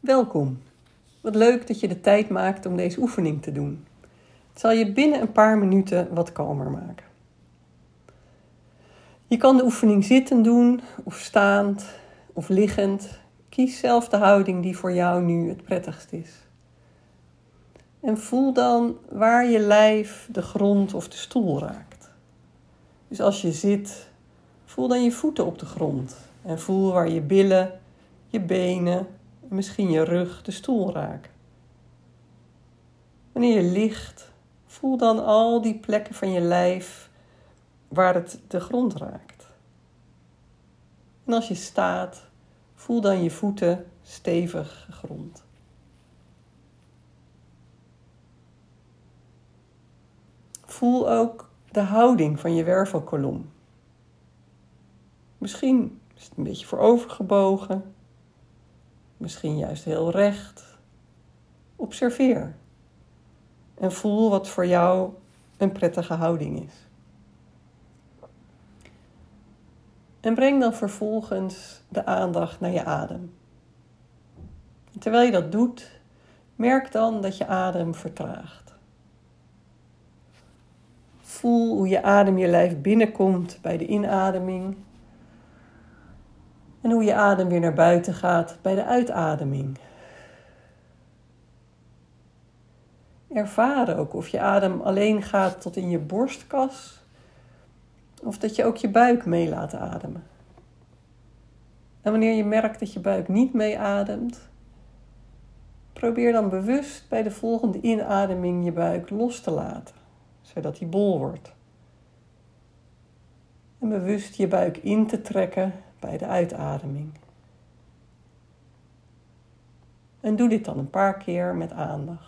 Welkom. Wat leuk dat je de tijd maakt om deze oefening te doen. Het zal je binnen een paar minuten wat kalmer maken. Je kan de oefening zittend doen, of staand, of liggend. Kies zelf de houding die voor jou nu het prettigst is. En voel dan waar je lijf de grond of de stoel raakt. Dus als je zit, voel dan je voeten op de grond. En voel waar je billen, je benen en misschien je rug de stoel raken. Wanneer je ligt, voel dan al die plekken van je lijf waar het de grond raakt. En als je staat, voel dan je voeten stevig gegrond. Voel ook de houding van je wervelkolom. Misschien is het een beetje voorover gebogen, misschien juist heel recht. Observeer en voel wat voor jou een prettige houding is. En breng dan vervolgens de aandacht naar je adem. En terwijl je dat doet, merk dan dat je adem vertraagt. Voel hoe je adem je lijf binnenkomt bij de inademing. En hoe je adem weer naar buiten gaat bij de uitademing. Ervaar ook of je adem alleen gaat tot in je borstkas. Of dat je ook je buik mee laat ademen. En wanneer je merkt dat je buik niet meeademt, probeer dan bewust bij de volgende inademing je buik los te laten, zodat die bol wordt. En bewust je buik in te trekken bij de uitademing. En doe dit dan een paar keer met aandacht.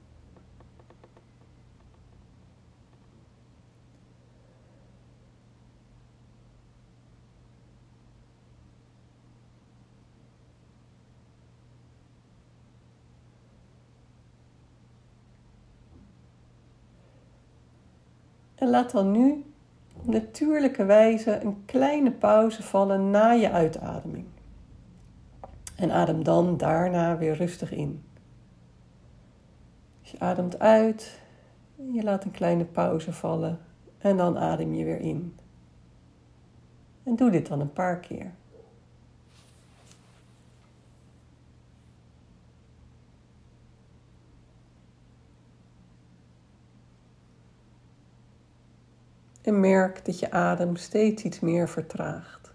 En laat dan nu op natuurlijke wijze een kleine pauze vallen na je uitademing. En adem dan daarna weer rustig in. Dus je ademt uit, je laat een kleine pauze vallen en dan adem je weer in. En doe dit dan een paar keer. En merk dat je adem steeds iets meer vertraagt.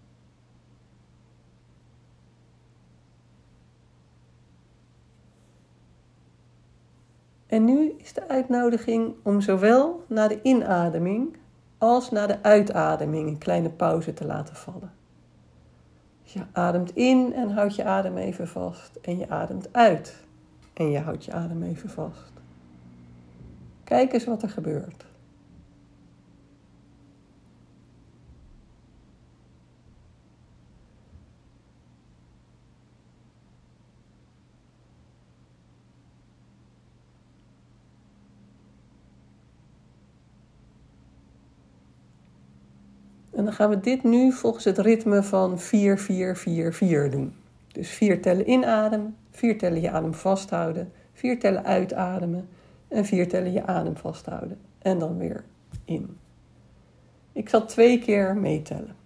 En nu is de uitnodiging om zowel na de inademing als na de uitademing een kleine pauze te laten vallen. Dus je ademt in en houdt je adem even vast. En je ademt uit en je houdt je adem even vast. Kijk eens wat er gebeurt. En dan gaan we dit nu volgens het ritme van 4-4-4-4 doen. Dus 4 tellen inademen, 4 tellen je adem vasthouden, 4 tellen uitademen en 4 tellen je adem vasthouden. En dan weer in. Ik zal 2 keer meetellen.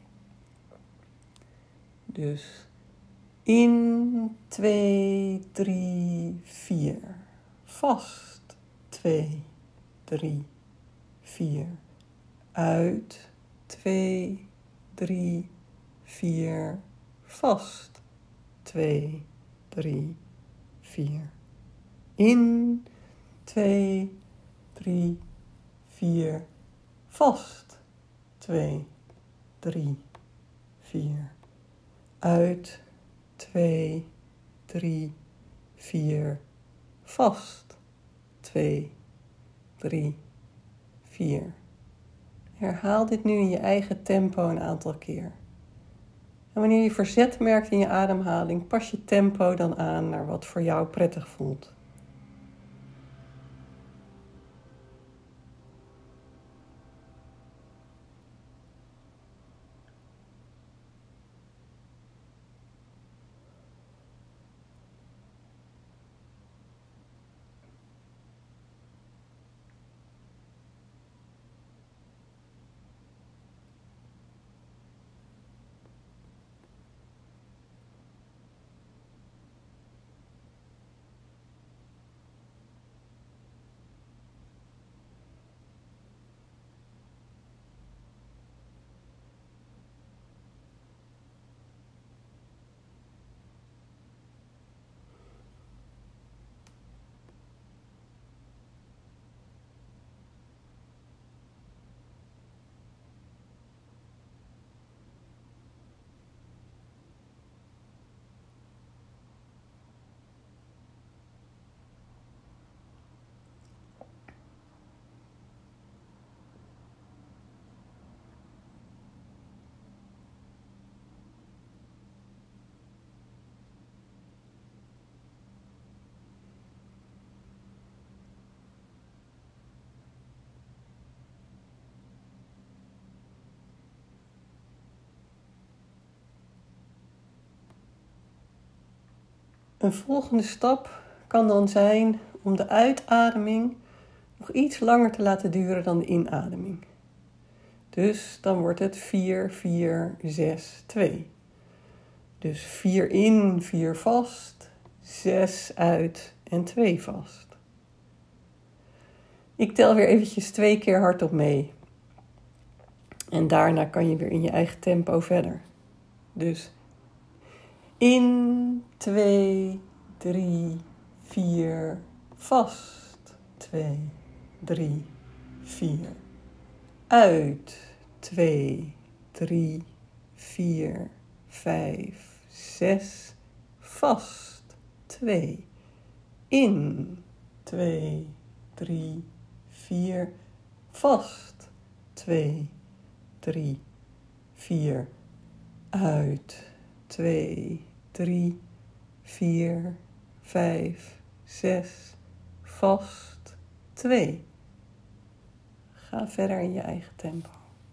Dus in, 2, 3, 4. Vast, 2, 3, 4. Uit, 2, 3, 4. Vast, 2, 3, 4. In, 2, 3, 4. Vast, 2, 3, 4. Uit, 2, 3, 4. Vast, 2, 3, 4. Herhaal dit nu in je eigen tempo een aantal keer. En wanneer je verzet merkt in je ademhaling, pas je tempo dan aan naar wat voor jou prettig voelt. Een volgende stap kan dan zijn om de uitademing nog iets langer te laten duren dan de inademing. Dus dan wordt het 4, 4, 6, 2. Dus 4 in, 4 vast, 6 uit en 2 vast. Ik tel weer eventjes 2 keer hardop mee. En daarna kan je weer in je eigen tempo verder. Dus in, 2, 3, 4, vast, 2, 3, 4. Uit, 2, 3, 4, 5, 6, vast, 2. In, 2, 3, 4, vast, 2, 3, 4. Uit, 2, 3, 4, 5, 6, vast, 2. Ga verder in je eigen tempo.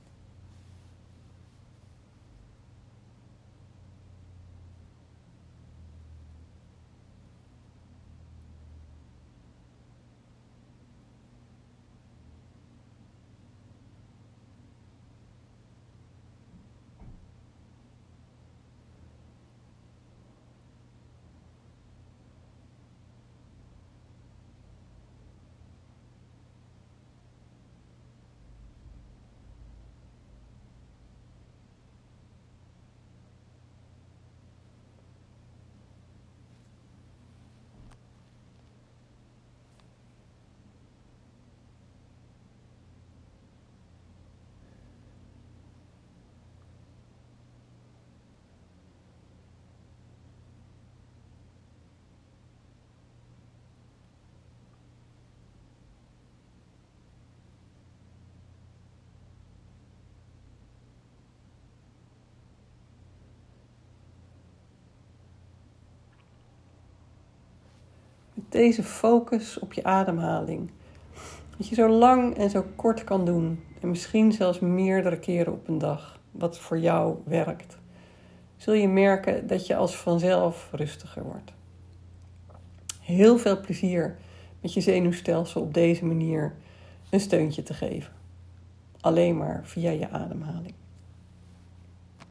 Met deze focus op je ademhaling. Dat je zo lang en zo kort kan doen. En misschien zelfs meerdere keren op een dag. Wat voor jou werkt. Zul je merken dat je als vanzelf rustiger wordt. Heel veel plezier met je zenuwstelsel op deze manier een steuntje te geven. Alleen maar via je ademhaling.